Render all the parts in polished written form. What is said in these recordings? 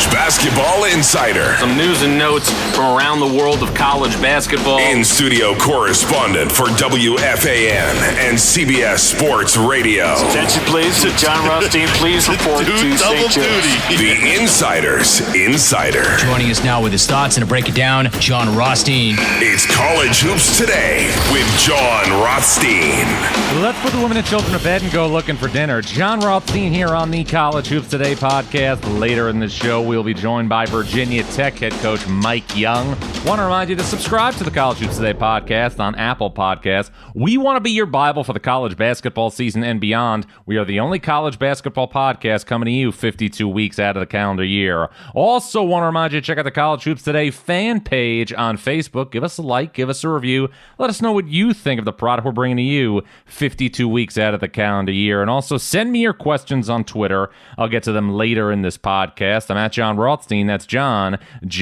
Basketball Insider. Some news and notes from around the world of college basketball. In-studio correspondent for WFAN and CBS Sports Radio. Attention, please. John Rothstein, please report to St. Joe's. The Insider's Insider. Joining us now with his thoughts and to break it down, John Rothstein. It's College Hoops Today with John Rothstein. Let's put the women and children to bed and go looking for dinner. John Rothstein here on the College Hoops Today podcast. Later in the show, we'll be joined by Virginia Tech head coach Mike Young. Want to remind you to subscribe to the College Hoops Today podcast on Apple Podcasts. We want to be your Bible for the college basketball season and beyond. We are the only college basketball podcast coming to you 52 weeks out of the calendar year. Also want to remind you to check out the College Hoops Today fan page on Facebook. Give us a like, give us a review. Let us know what you think of the product we're bringing to you 52 weeks out of the calendar year. And also send me your questions on Twitter. I'll get to them later in this podcast. I'm at John Rothstein. That's John,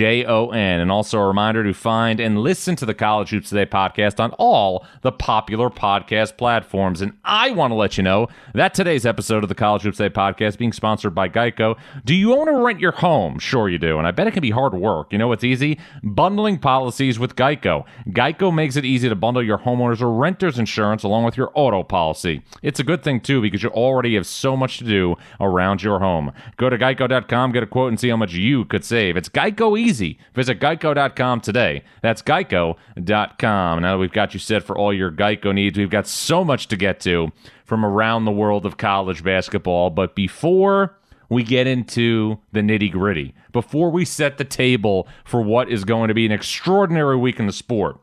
Jon. And also a reminder to find and listen to the College Hoops Today podcast on all the popular podcast platforms. And I want to let you know that today's episode of the College Hoops Today podcast is being sponsored by Geico. Do you own or rent your home? Sure you do. And I bet it can be hard work. You know what's easy? Bundling policies with Geico. Geico makes it easy to bundle your homeowners or renters insurance along with your auto policy. It's a good thing, too, because you already have so much to do around your home. Go to geico.com, get a quote, and see how much you could save. It's Geico easy. Visit geico.com today. That's geico.com. Now that we've got you set for all your Geico needs, we've got so much to get to from around the world of college basketball. But before we get into the nitty-gritty, before we set the table for what is going to be an extraordinary week in the sport,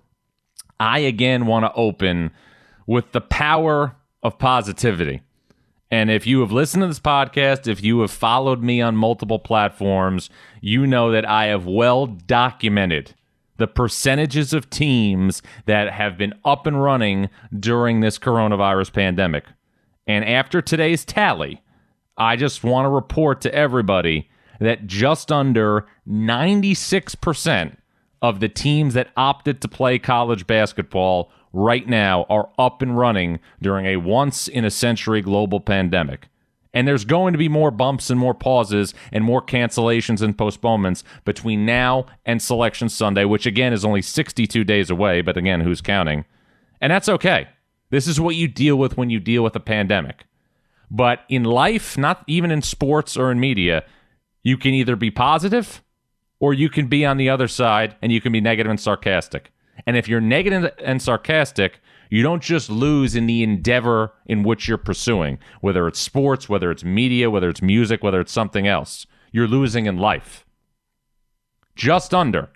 I again want to open with the power of positivity. And if you have listened to this podcast, if you have followed me on multiple platforms, you know that I have well documented the percentages of teams that have been up and running during this coronavirus pandemic. And after today's tally, I just want to report to everybody that just under 96% of the teams that opted to play college basketball right now are up and running during a once-in-a-century global pandemic. And there's going to be more bumps and more pauses and more cancellations and postponements between now and Selection Sunday, which again is only 62 days away, but again, who's counting? And that's okay. This is what you deal with when you deal with a pandemic. But in life, not even in sports or in media, you can either be positive or you can be on the other side and you can be negative and sarcastic. And if you're negative and sarcastic, you don't just lose in the endeavor in which you're pursuing, whether it's sports, whether it's media, whether it's music, whether it's something else. You're losing in life. Just under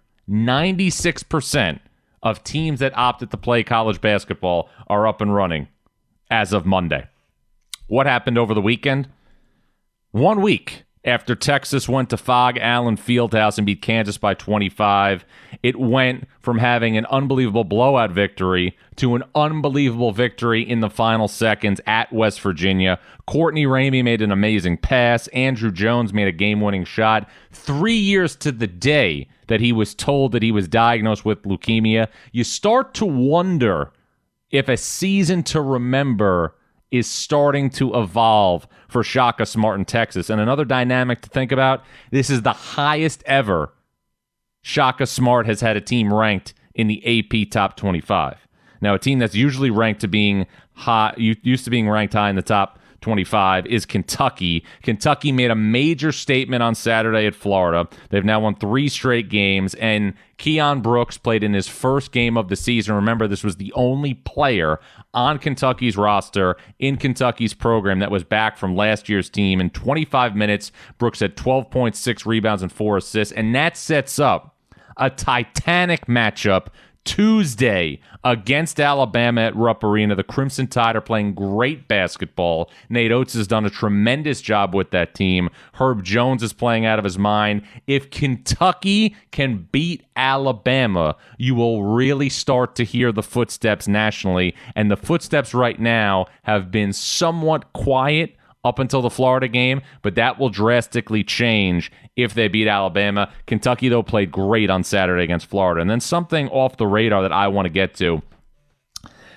96% of teams that opted to play college basketball are up and running as of Monday. What happened over the weekend? 1 week after Texas went to Phog Allen Fieldhouse and beat Kansas by 25, it went from having an unbelievable blowout victory to an unbelievable victory in the final seconds at West Virginia. Courtney Ramey made an amazing pass. Andrew Jones made a game-winning shot. 3 years to the day that he was told that he was diagnosed with leukemia, you start to wonder if a season to remember is starting to evolve for Shaka Smart in Texas. And another dynamic to think about, this is the highest ever Shaka Smart has had a team ranked in the AP Top 25. Now, a team that's usually ranked to being high, used to being ranked high in the top 25 is Kentucky. Kentucky made a major statement on Saturday at Florida. They've now won 3 straight games, and Keon Brooks played in his first game of the season. Remember, this was the only player on Kentucky's roster in Kentucky's program that was back from last year's team. In 25 minutes, Brooks had 12.6 rebounds and 4 assists, and that sets up a titanic matchup Tuesday against Alabama at Rupp Arena. The Crimson Tide are playing great basketball. Nate Oates has done a tremendous job with that team. Herb Jones is playing out of his mind. If Kentucky can beat Alabama, you will really start to hear the footsteps nationally. And the footsteps right now have been somewhat quiet up until the Florida game, but that will drastically change if they beat Alabama. Kentucky, though, played great on Saturday against Florida. And then something off the radar that I want to get to.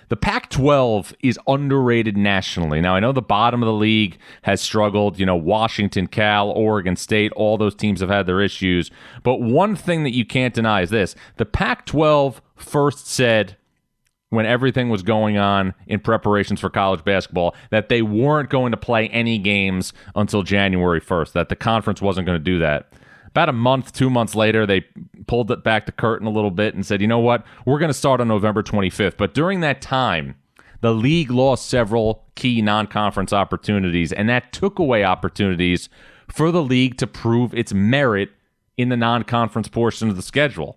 The Pac-12 is underrated nationally. Now, I know the bottom of the league has struggled. Washington, Cal, Oregon State, all those teams have had their issues. But one thing that you can't deny is this. The Pac-12 first said, when everything was going on in preparations for college basketball, that they weren't going to play any games until January 1st, that the conference wasn't going to do that. About a month, 2 months later, they pulled it back the curtain a little bit and said, you know what, we're going to start on November 25th. But during that time, the league lost several key non-conference opportunities, and that took away opportunities for the league to prove its merit in the non-conference portion of the schedule.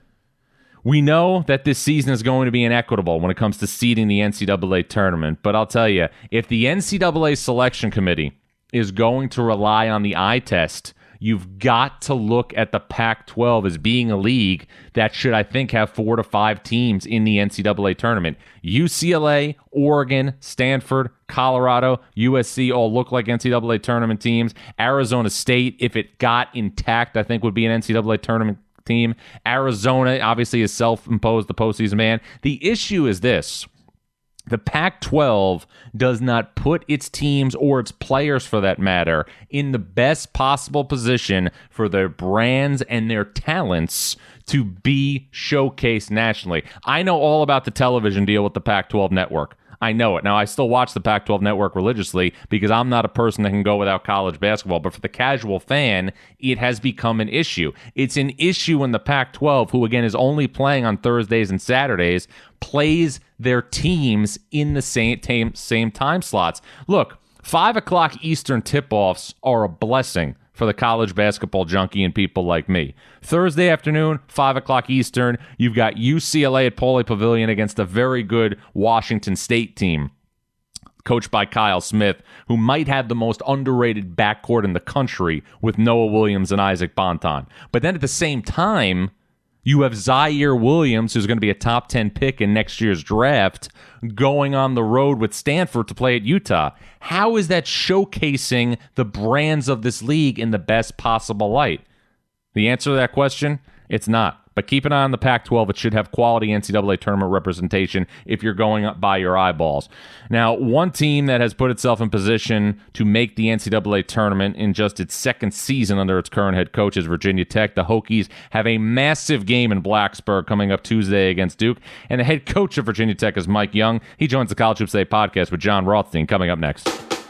We know that this season is going to be inequitable when it comes to seeding the NCAA tournament, but I'll tell you, if the NCAA selection committee is going to rely on the eye test, you've got to look at the Pac-12 as being a league that should, I think, have 4 to 5 teams in the NCAA tournament. UCLA, Oregon, Stanford, Colorado, USC all look like NCAA tournament teams. Arizona State, if it got intact, I think would be an NCAA tournament team. Arizona obviously is self-imposed the postseason ban. The issue is this. The Pac-12 does not put its teams or its players, for that matter, in the best possible position for their brands and their talents to be showcased nationally. I know all about the television deal with the Pac-12 network. I know it. Now, I still watch the Pac-12 network religiously because I'm not a person that can go without college basketball. But for the casual fan, it has become an issue. It's an issue when the Pac-12, who, again, is only playing on Thursdays and Saturdays, plays their teams in the same time slots. Look, 5 o'clock Eastern tip-offs are a blessing for the college basketball junkie and people like me. Thursday afternoon, 5 o'clock Eastern, you've got UCLA at Pauley Pavilion against a very good Washington State team, coached by Kyle Smith, who might have the most underrated backcourt in the country with Noah Williams and Isaac Bonton. But then at the same time, you have Zaire Williams, who's going to be a top 10 pick in next year's draft, going on the road with Stanford to play at Utah. How is that showcasing the brands of this league in the best possible light? The answer to that question, it's not. But keep an eye on the Pac-12. It should have quality NCAA tournament representation if you're going up by your eyeballs. Now, one team that has put itself in position to make the NCAA tournament in just its second season under its current head coach is Virginia Tech. The Hokies have a massive game in Blacksburg coming up Tuesday against Duke. And the head coach of Virginia Tech is Mike Young. He joins the College Hoops Today podcast with Jon Rothstein coming up next.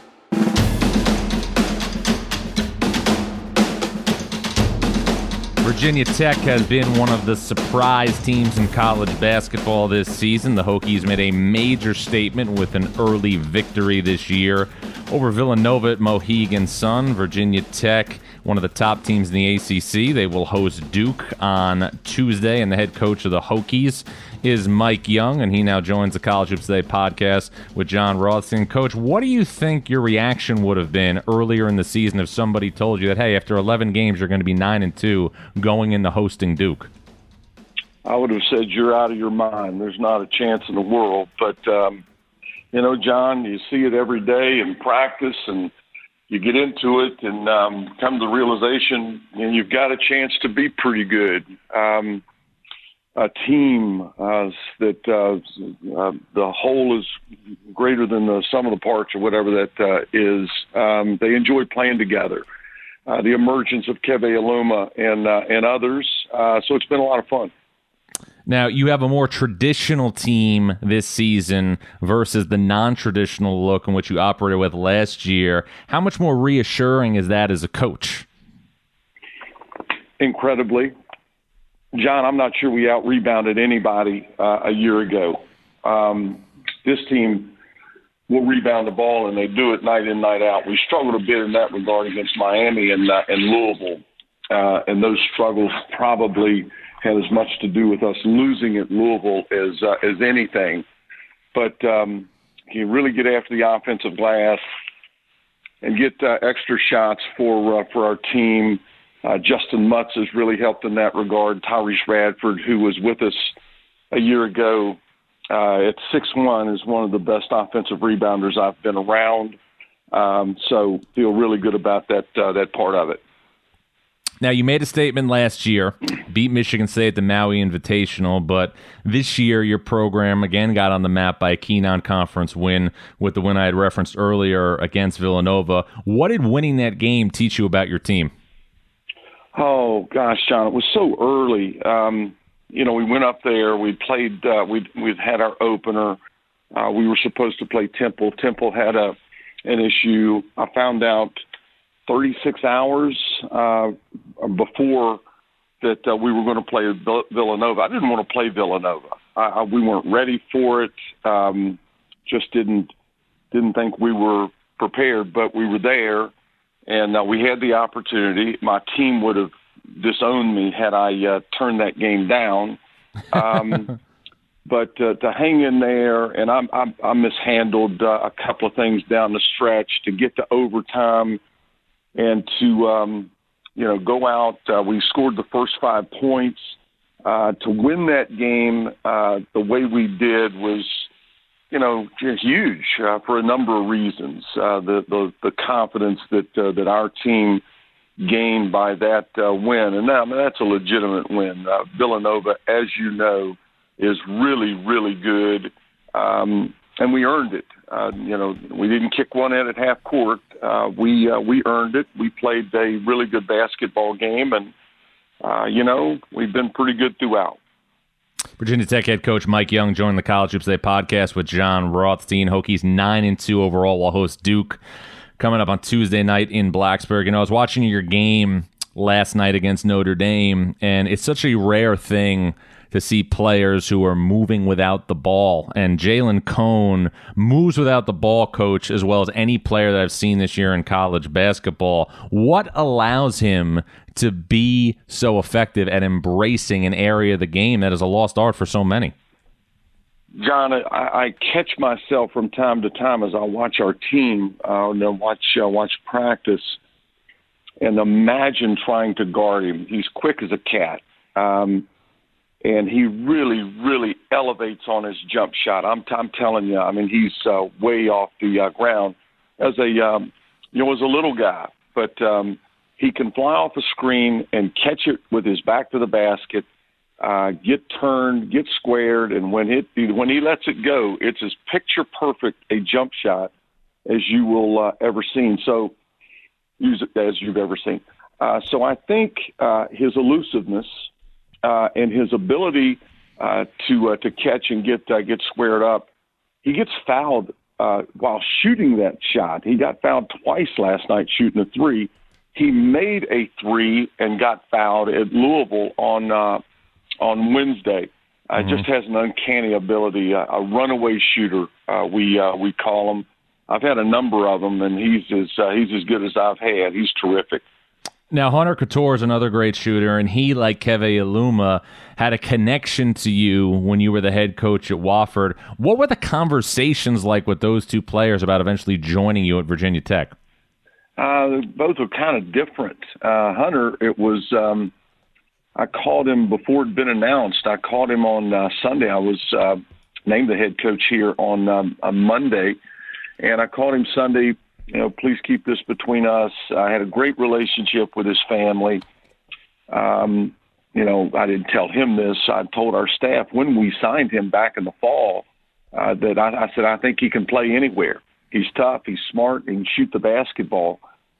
Virginia Tech has been one of the surprise teams in college basketball this season. The Hokies made a major statement with an early victory this year over Villanova at Mohegan Sun. Virginia Tech, one of the top teams in the ACC. They will host Duke on Tuesday, and the head coach of the Hokies is Mike Young, and he now joins the College Hoops Today podcast with Jon Rothstein. Coach, what do you think your reaction would have been earlier in the season if somebody told you that, hey, after 11 games, you're going to be 9-2 going into hosting Duke? I would have said, you're out of your mind. There's not a chance in the world. But, John, you see it every day in practice, and you get into it and come to the realization, you've got a chance to be pretty good. A team that the whole is greater than the sum of the parts, or whatever that is. They enjoy playing together. The emergence of Keve Aluma and others. So it's been a lot of fun. Now, you have a more traditional team this season versus the non-traditional look in which you operated with last year. How much more reassuring is that as a coach? Incredibly. John, I'm not sure we out-rebounded anybody a year ago. This team will rebound the ball, and they do it night in, night out. We struggled a bit in that regard against Miami and Louisville, and those struggles probably had as much to do with us losing at Louisville as anything. But you really get after the offensive glass and get extra shots for our team. Justin Mutz has really helped in that regard. Tyrese Radford, who was with us a year ago at 6'1", is one of the best offensive rebounders I've been around. So feel really good about that part of it. Now, you made a statement last year, beat Michigan State at the Maui Invitational, but this year your program again got on the map by a key non-conference win with the win I had referenced earlier against Villanova. What did winning that game teach you about your team? Oh, gosh, John, it was so early. We went up there. We played. We'd had our opener. We were supposed to play Temple. Temple had an issue. I found out 36 hours before that we were going to play Villanova. I didn't want to play Villanova. We weren't ready for it. Just didn't think we were prepared, but we were there, and we had the opportunity. My team would have disowned me had I turned that game down. But to hang in there, and I mishandled a couple of things down the stretch to get to overtime. And to, go out, we scored the first 5 points. To win that game the way we did was, huge for a number of reasons. The confidence that our team gained by that win. And that's a legitimate win. Villanova, as you know, is really, really good. And we earned it. We didn't kick one in at half court. We earned it. We played a really good basketball game, and we've been pretty good throughout. Virginia Tech head coach Mike Young joined the College Hoops Today podcast with John Rothstein. Hokies 9-2 overall will host Duke coming up on Tuesday night in Blacksburg. I was watching your game last night against Notre Dame, and it's such a rare thing to see players who are moving without the ball. And Jalen Cone moves without the ball, coach, as well as any player that I've seen this year in college basketball. What allows him to be so effective at embracing an area of the game that is a lost art for so many? John, I catch myself from time to time as I watch our team, watch practice, and imagine trying to guard him. He's quick as a cat. And he really, really elevates on his jump shot. I'm telling you, he's way off the ground as a little guy, but he can fly off a screen and catch it with his back to the basket, get turned, get squared, and when he lets it go, it's as picture perfect a jump shot as you will ever seen. So, as you've ever seen. So I think his elusiveness. And his ability to catch and get squared up. He gets fouled while shooting that shot. He got fouled twice last night shooting a three. He made a three and got fouled at Louisville on Wednesday. Just has an uncanny ability, a runaway shooter. We call him. I've had a number of them, and he's as good as I've had. He's terrific. Now, Hunter Couture is another great shooter, and he, like Keve Aluma, had a connection to you when you were the head coach at Wofford. What were the conversations like with those two players about eventually joining you at Virginia Tech? Both are kind of different. Hunter, it was I called him before it had been announced. I called him on Sunday. I was named the head coach here on Monday, and I called him Sunday. Please keep this between us. I had a great relationship with his family. I didn't tell him this. I told our staff when we signed him back in the fall that I said, I think he can play anywhere. He's tough. He's smart. He can shoot the basketball.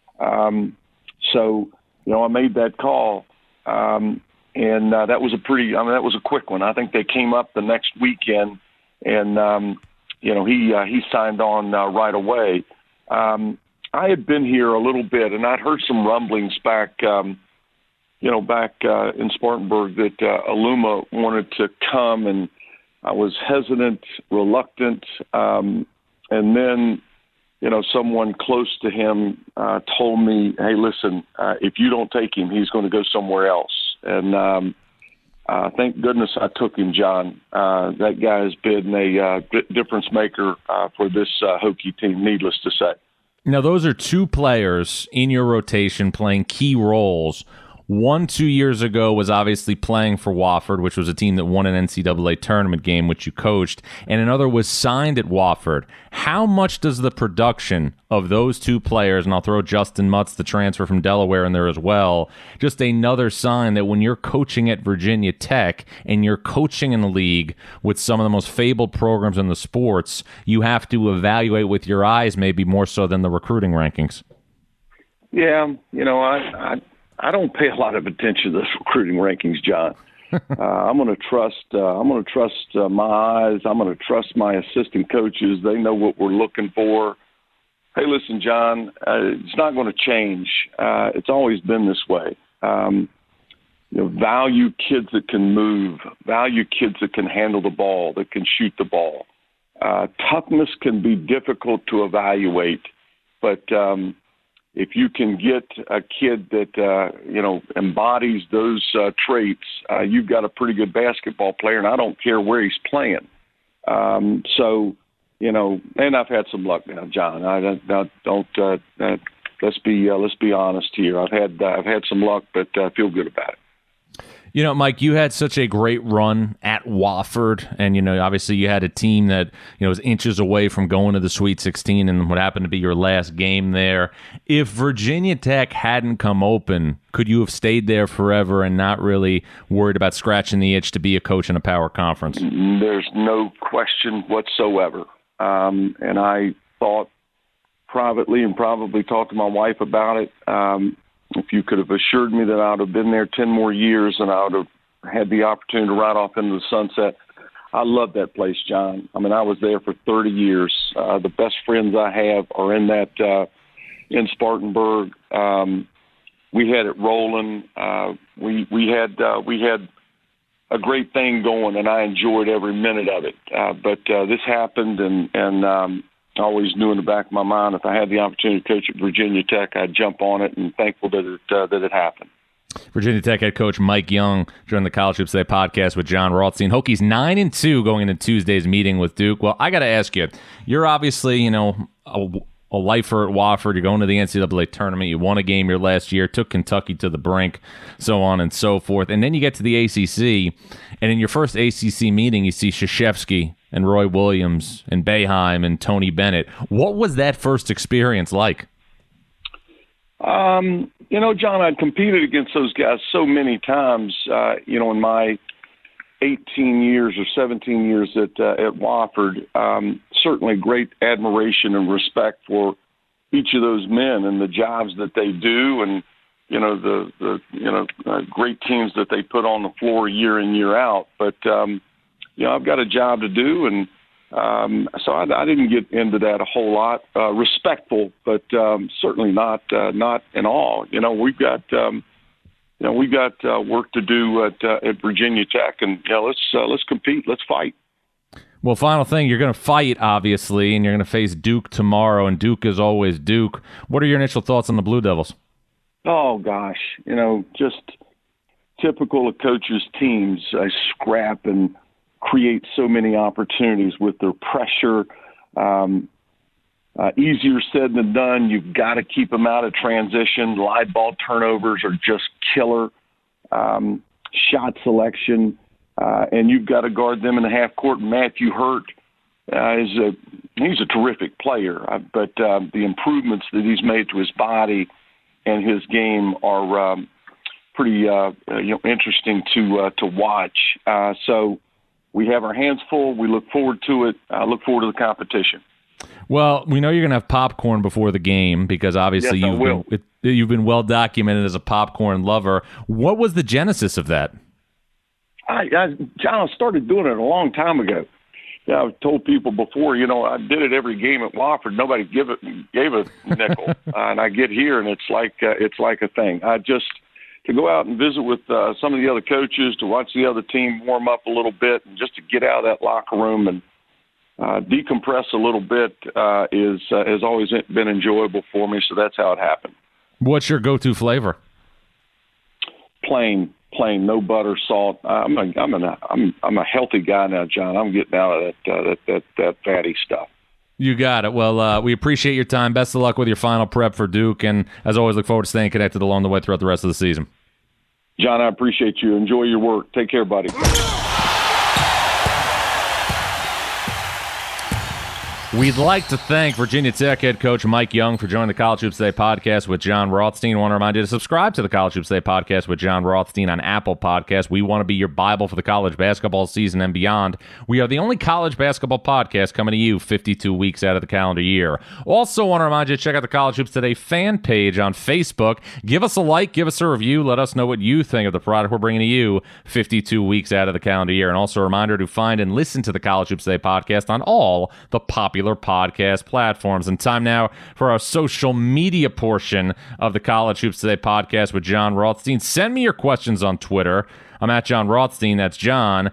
So I made that call. And that was that was a quick one. I think they came up the next weekend and, he signed on right away. I had been here a little bit, and I'd heard some rumblings back in Spartanburg that Aluma wanted to come, and I was hesitant, reluctant, and then, someone close to him told me, hey, listen, if you don't take him, he's going to go somewhere else. And thank goodness I took him, John. That guy has been a difference maker for this Hokie team, needless to say. Now, those are two players in your rotation playing key roles. 2 years ago was obviously playing for Wofford, which was a team that won an NCAA tournament game, which you coached, and another was signed at Wofford. How much does the production of those two players, and I'll throw Justin Mutz, the transfer from Delaware, in there as well, just another sign that when you're coaching at Virginia Tech and you're coaching in the league with some of the most fabled programs in the sports, you have to evaluate with your eyes maybe more so than the recruiting rankings? Yeah, I don't pay a lot of attention to those recruiting rankings, John. I'm going to trust. My eyes. I'm going to trust my assistant coaches. They know what we're looking for. Hey, listen, John. It's not going to change. It's always been this way. Value kids that can move. Value kids that can handle the ball, that can shoot the ball. Toughness can be difficult to evaluate, but if you can get a kid that, embodies those traits, you've got a pretty good basketball player, and I don't care where he's playing. And I've had some luck now, John. Let's be honest here. I've had some luck, but I feel good about it. Mike, you had such a great run at Wofford, and, obviously you had a team that, was inches away from going to the Sweet 16 and what happened to be your last game there. If Virginia Tech hadn't come open, could you have stayed there forever and not really worried about scratching the itch to be a coach in a power conference? There's no question whatsoever. And I thought privately and probably talked to my wife about it. If you could have assured me that I would have been there 10 more years and I would have had the opportunity to ride off into the sunset. I love that place, John. I mean, I was there for 30 years. The best friends I have are in Spartanburg. We had it rolling. We had a great thing going, and I enjoyed every minute of it. But this happened, and I always knew in the back of my mind if I had the opportunity to coach at Virginia Tech, I'd jump on it, and thankful that it happened. Virginia Tech head coach Mike Young joined the College Hoops Today podcast with John Rothstein. Hokies 9-2 going into Tuesday's meeting with Duke. Well, I got to ask you, you're obviously, a lifer at Wofford. You're going to the NCAA tournament. You won a game your last year, took Kentucky to the brink, so on and so forth. And then you get to the ACC, and in your first ACC meeting, you see Krzyzewski and Roy Williams and Boeheim and Tony Bennett. What was that first experience like? John, I'd competed against those guys so many times, in my 18 years or 17 years at Wofford. Certainly great admiration and respect for each of those men and the jobs that they do, and the great teams that they put on the floor year in, year out. But I've got a job to do, and so I didn't get into that a whole lot. Respectful, but certainly not in awe. We've got work to do at Virginia Tech, and let's compete, let's fight. Well, final thing, you're going to fight, obviously, and you're going to face Duke tomorrow, and Duke is always Duke. What are your initial thoughts on the Blue Devils? Oh gosh, just typical of coaches' teams. Scrap and create so many opportunities with their pressure. Easier said than done. You've got to keep them out of transition. Live ball turnovers are just killer. Shot selection, and you've got to guard them in the half court. Matthew Hurt he's a terrific player, but the improvements that he's made to his body and his game are pretty interesting to watch. So we have our hands full. We look forward to it. I look forward to the competition. Well, we know you're going to have popcorn before the game because obviously you've been well documented as a popcorn lover. What was the genesis of that? John, I started doing it a long time ago. I've told people before, I did it every game at Wofford. Nobody gave a nickel, and I get here and it's like a thing. To go out and visit with some of the other coaches, to watch the other team warm up a little bit, and just to get out of that locker room and decompress a little bit has always been enjoyable for me. So that's how it happened. What's your go-to flavor? Plain, no butter, salt. I'm a healthy guy now, John. I'm getting out of that fatty stuff. You got it. Well, we appreciate your time. Best of luck with your final prep for Duke, and as always, look forward to staying connected along the way throughout the rest of the season. John, I appreciate you. Enjoy your work. Take care, buddy. We'd like to thank Virginia Tech head coach Mike Young for joining the College Hoops Today podcast with John Rothstein. I want to remind you to subscribe to the College Hoops Today podcast with John Rothstein on Apple Podcasts. We want to be your Bible for the college basketball season and beyond. We are the only college basketball podcast coming to you 52 weeks out of the calendar year. Also want to remind you to check out the College Hoops Today fan page on Facebook. Give us a like, give us a review, let us know what you think of the product we're bringing to you 52 weeks out of the calendar year. And also a reminder to find and listen to the College Hoops Today podcast on all the popular podcast platforms. And time now for our social media portion of the College Hoops Today podcast with John Rothstein. Send me your questions on Twitter. I'm at John Rothstein. That's John,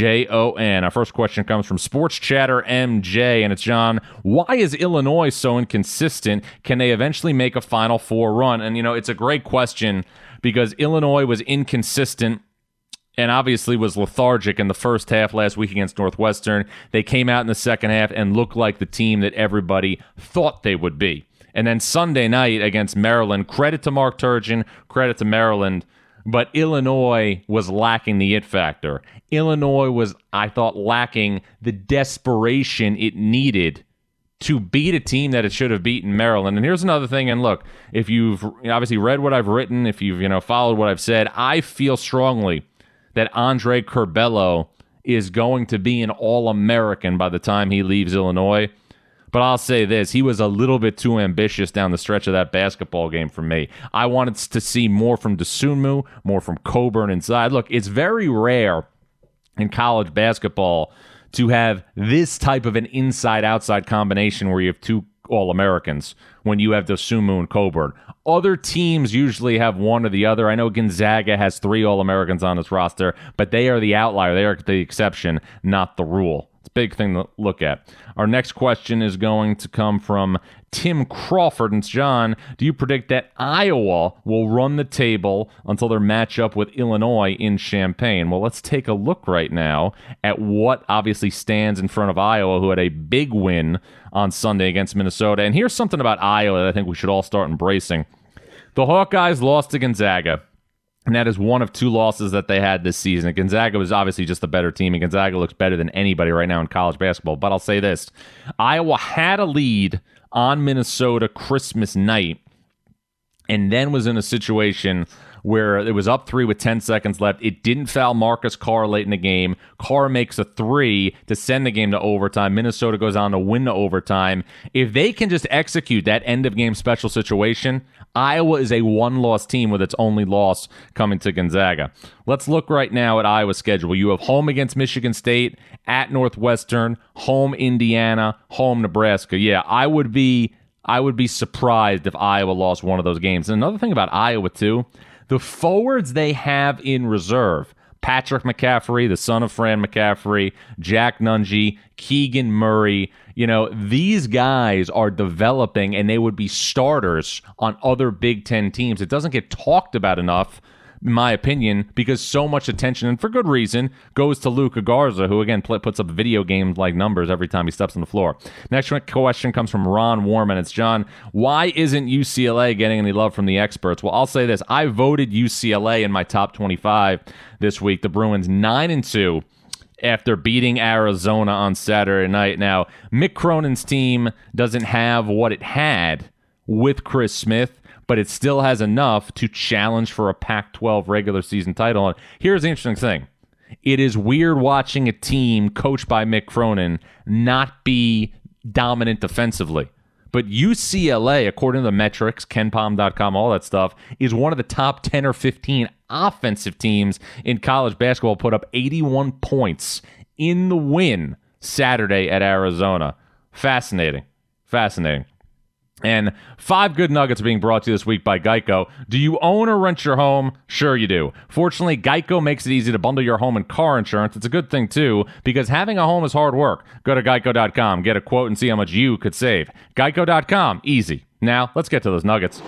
Jon. Our first question comes from Sports Chatter MJ, and it's, John, why is Illinois so inconsistent? Can they eventually make a Final Four run? And, it's a great question because Illinois was inconsistent and obviously was lethargic in the first half last week against Northwestern. They came out in the second half and looked like the team that everybody thought they would be. And then Sunday night against Maryland, credit to Mark Turgeon, credit to Maryland, but Illinois was lacking the it factor. Illinois was, I thought, lacking the desperation it needed to beat a team that it should have beaten Maryland. And here's another thing, and look, if you've obviously read what I've written, if you've followed what I've said, I feel strongly that Andre Curbelo is going to be an All-American by the time he leaves Illinois. But I'll say this, he was a little bit too ambitious down the stretch of that basketball game for me. I wanted to see more from Dosunmu, more from Coburn inside. Look, it's very rare in college basketball to have this type of an inside-outside combination where you have two All-Americans when you have Dosunmu and Coburn. Other teams usually have one or the other. I know Gonzaga has 3 All-Americans on its roster, but they are the outlier. They are the exception, not the rule. It's a big thing to look at. Our next question is going to come from Tim Crawford. And it's, John, do you predict that Iowa will run the table until their matchup with Illinois in Champaign? Well, let's take a look right now at what obviously stands in front of Iowa, who had a big win on Sunday against Minnesota. And here's something about Iowa that I think we should all start embracing. The Hawkeyes lost to Gonzaga, and that is one of 2 losses that they had this season. Gonzaga was obviously just a better team, and Gonzaga looks better than anybody right now in college basketball. But I'll say this. Iowa had a lead on Minnesota Christmas night, and then was in a situation where it was up 3 with 10 seconds left. It didn't foul Marcus Carr late in the game. Carr makes a 3 to send the game to overtime. Minnesota goes on to win the overtime. If they can just execute that end-of-game special situation, Iowa is a one-loss team with its only loss coming to Gonzaga. Let's look right now at Iowa's schedule. You have home against Michigan State, at Northwestern, home Indiana, home Nebraska. Yeah, I would be surprised if Iowa lost one of those games. And another thing about Iowa, too, the forwards they have in reserve, Patrick McCaffrey, the son of Fran McCaffrey, Jack Nunge, Keegan Murray, these guys are developing and they would be starters on other Big Ten teams. It doesn't get talked about enough, in my opinion, because so much attention, and for good reason, goes to Luka Garza, who, again, puts up video game-like numbers every time he steps on the floor. Next question comes from Ron Warman. It's, John, why isn't UCLA getting any love from the experts? Well, I'll say this. I voted UCLA in my top 25 this week. The Bruins 9-2 after beating Arizona on Saturday night. Now, Mick Cronin's team doesn't have what it had with Chris Smith, but it still has enough to challenge for a Pac-12 regular season title. And here's the interesting thing. It is weird watching a team coached by Mick Cronin not be dominant defensively. But UCLA, according to the metrics, KenPom.com, all that stuff, is one of the top 10 or 15 offensive teams in college basketball, put up 81 points in the win Saturday at Arizona. Fascinating. And 5 good nuggets are being brought to you this week by Geico. Do you own or rent your home? Sure you do. Fortunately, Geico makes it easy to bundle your home and car insurance. It's a good thing, too, because having a home is hard work. Go to geico.com, get a quote, and see how much you could save. Geico.com. Easy. Now, let's get to those nuggets.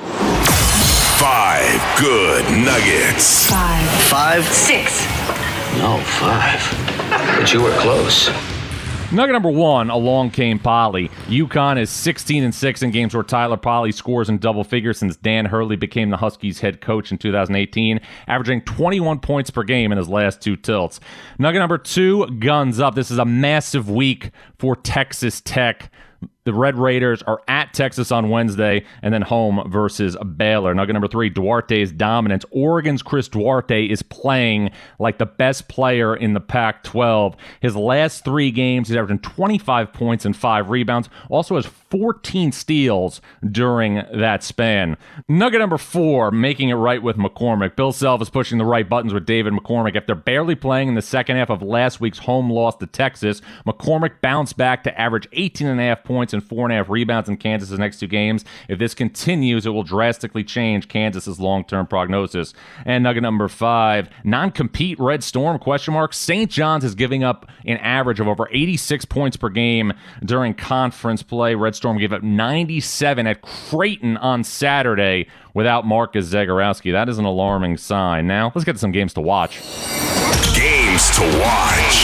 5 good nuggets. 5. 6. No, 5. But you were close. Nugget number 1, along came Poly. UConn is 16-6 in games where Tyler Poly scores in double figures since Dan Hurley became the Huskies head coach in 2018, averaging 21 points per game in his last 2 tilts. Nugget number 2, guns up. This is a massive week for Texas Tech. The Red Raiders are at Texas on Wednesday and then home versus Baylor. Nugget number 3, Duarte's dominance. Oregon's Chris Duarte is playing like the best player in the Pac-12. His last 3 games, he's averaging 25 points and 5 rebounds. Also has 14 steals during that span. Nugget number 4, making it right with McCormick. Bill Self is pushing the right buttons with David McCormick. After barely playing in the second half of last week's home loss to Texas, McCormick bounced back to average 18.5 points and 4.5 rebounds in Kansas' next 2 games. If this continues, it will drastically change Kansas' long-term prognosis. And nugget number 5, non-compete Red Storm, ? St. John's is giving up an average of over 86 points per game during conference play. Red Storm gave up 97 at Creighton on Saturday without Marcus Zagorowski. That is an alarming sign. Now, let's get to some games to watch. Games to watch.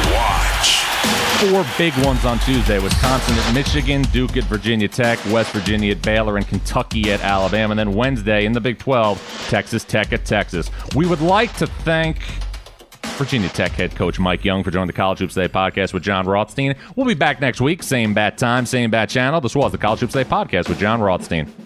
4 big ones on Tuesday. Wisconsin at Michigan, Duke at Virginia Tech, West Virginia at Baylor, and Kentucky at Alabama. And then Wednesday in the Big 12, Texas Tech at Texas. We would like to thank Virginia Tech head coach Mike Young for joining the College Hoops Today podcast with John Rothstein. We'll be back next week. Same bat time, same bat channel. This was the College Hoops Today podcast with John Rothstein.